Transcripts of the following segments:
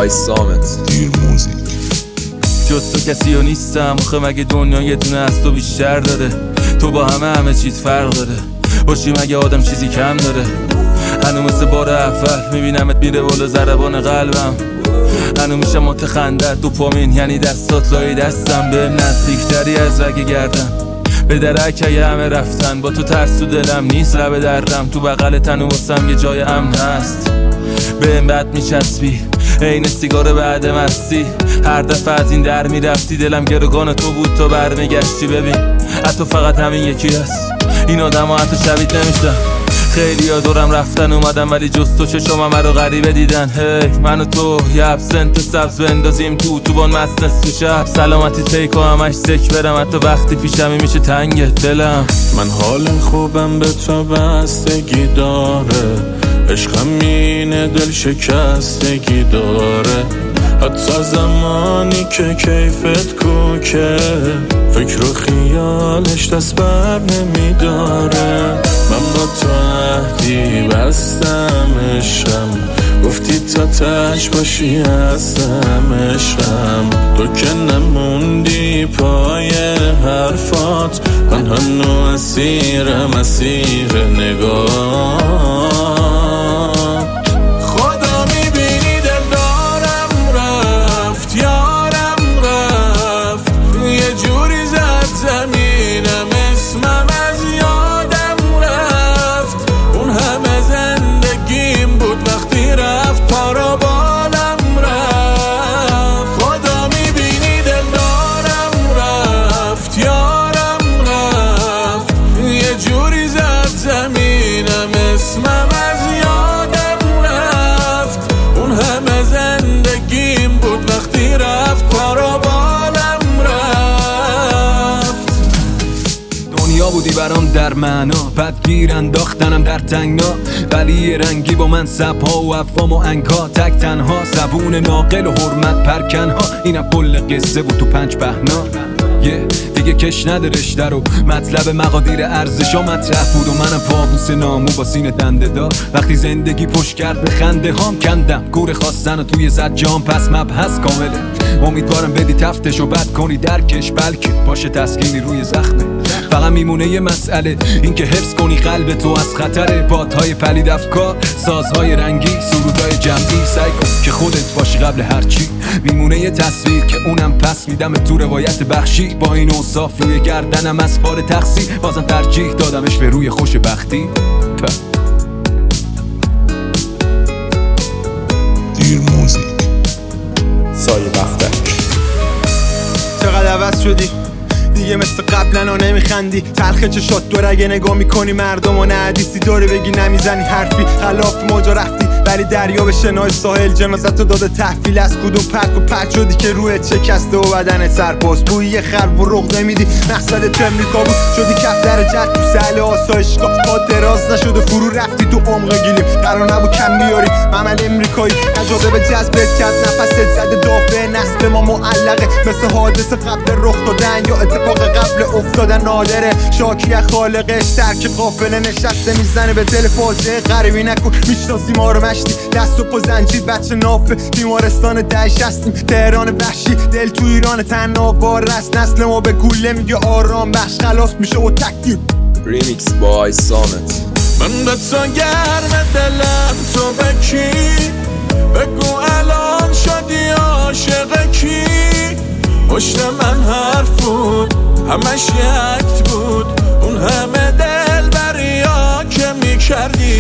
بای سامت. دیر موزیک. جز تو کسی ها نیستم آخه مگه دنیا یه دونه از تو بیشتر داره؟ تو با همه چیز فرق داره، باشی مگه آدم چیزی کم داره؟ هنو مثل بار اول میبینمت میره بالا ضربان قلبم، هنو میشم متخندت دوپامین یعنی دستات لای دستم، به نزدیکتری از رگ گردن به درکه همه رفتن، با تو ترس تو دلم نیست لب دردم، تو بغل تن و واسم یه جای امن هست، به بد میچسبی عین سیگار بعد مستی، هر دفعه از این در میرفتی دلم گروگان تو بود تا برمیگشتی، ببین حتی فقط همین یکی هست، این آدم ها حتی شبیه نمیشدن، خیلی ها دورم رفتن اومدم ولی جز تو چشم همه رو غریبه دیدن، هی من و تو یه ابسنت سبز بندازیم تو بان مست تو شب، سلامتی تیک و همش سک برم، حتی وقتی پیشمی میشه تنگ دلم. من حال خوبم به تو بستگی داره، عشقم اینه دل شکستگی داره، حتی زمانی که کیفت کوکه فکر و خیالش دست بر نمیداره، من با تو عهدی بستم عشقم، گفتی تا تش باشی هستم عشقم، تو که نموندی پای حرفات، من هنو اسیرم اسیر نگاه. بودی برام در معنا، بدگیر انداختنم در تنگنا، ولی یه رنگی با من سبها و افام و انکا، تک تنها زبون ناقل و حرمت پرکنها، اینم کل قصه بود تو 5 بهنا، دیگه کش نده رشته رو، مطلب مقادیر ارزشا مطرح بود و منم فابوس نامو با سینه دنده دار، وقتی زندگی پشت کرد به خنده هام کندم کور خواستن و توی زد جام، پس مبحث کامله، امیدوارم بدی تفتش و بد کنی درکش، بلکه باشه تسکینی روی زخمه، فقط میمونه یه مسئله این که حفظ کنی قلب تو از خطر بادهای پلید افکار، سازهای رنگی، سرودهای جمعی، سعی کن که خودت باشی قبل هر چی، میمونه یه تصویر که اونم پس میدم تو روایت بخشی، با این اوصاف روی گردنم از بار تقصیر، بازم ترجیح دادمش به روی خوش بختی. دیر موزیک. سایه بختک. چقدر عوض شدی دیگه مثل قبلا نمیخندی، تلخ چشات دور اگه نگاه میکنی مردم و نه حدیثی داره بگی نمیزنی حرفی، خلاف موجا رفتی ولی دریا به شنای ساحل جنازتو داده تحویل، از کدوم پرک و پرک شدی که روحت شکسته و بدنت سرپاس، بوی خرب و رغ نمیدی، مقصدت امریکا بود شدی کف در جد تو سهل آسایشگاه، پا دراز نشد و فرو رفتی تو عمق گیلیم، قرار نبود کم بیاری ممل امریکایی، نجاده به جذبت کرد نفست زده دافع، نسل ما معلقه مثل حادثه قبل رخ دادن یا اتفاق قبل افتادن نادره، شاکی از خالقش ترک قافله نشسته میزنه به دل فاجعه، غریبی نکن میشناسی ما رو مشتی، دست و پا زنجیر بچه نافه بیمارستان دهش هستیم، تهران وحشی دل تو ایران تناوار رست، نسل ما به گوله میگه آرام بخش خلاص میشه و تکتیر. ریمیکس بای سامت. من به تو گرم دلم تو بکی، بگو الان شدی عاشق کی، پشت من حرف بود همش یک بود، اون همه دل بریا که میکردی،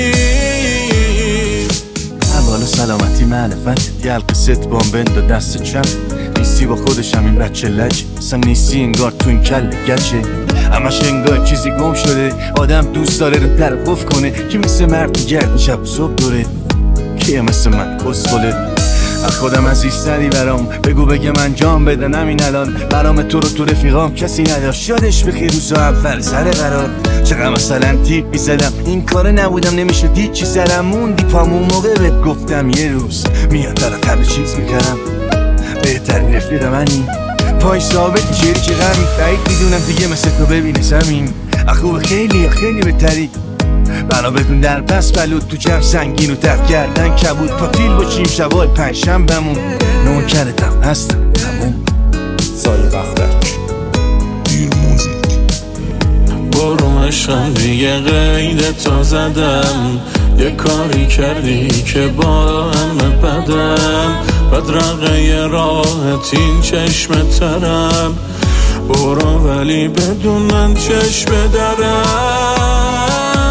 حال سلامتی معرفت یلق ست بامبند و دست چپ، نیستی با خودشم این بچه لج، اصلا نیستی انگار تو این کل گچه، همش انگار چیزی گم شده، آدم دوست داره رو طرف کنه، که مثل مرد گرد شب و صبح دوره، که مثل من کسخله، از خودم عزیزتری برام بگو بگم انجام بدن همین الان، برام تو رو تو رفیقام کسی نداشت، یادش بخیر روزا اول سر قرار، چقدر مثلا تیپ میزدم این کاره نبودم نمیشه هیچی سرم موندی پامون موقع بهت گفتم یه روز میاد برات همه چیز میکردم، بهترین رفیق منی پای ثابت چیری که غمی بعید میدونم دیگه مثل تو ببینه زمین، اخوب خیلی خیلی بهتری، بنا بدون در پس بلود تو جمع سنگین و دف گردن کبود پاتیل باشیم شبای پنجشنبه‌مون نوکرتم هستم تموم سایه بختک دیر موزیک برو عشقم دیگه قیدتا زدم یه کاری کردی که با همه بدم بدرقه راحت این چشم ترم برو ولی بدون من چشم درم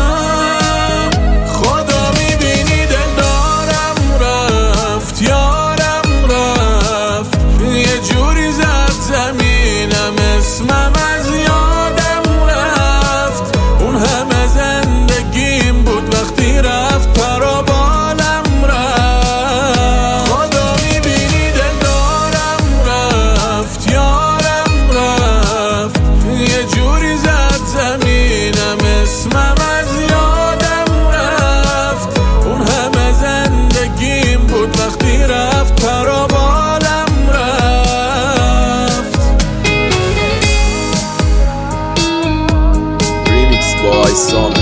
خدا میبینی دل دارم رفت یارم رفت یه جوری زد زمینم اسمم از یادم رفت اون همه زندگیم بود وقتی رفت پرا بالم رفت خدا میبینی دل دارم رفت یارم رفت یه جوری زد زمینم اسمم از یادم رفت اون همه زندگیم بود وقتی رفت پرا بالم رفت Remix by Summit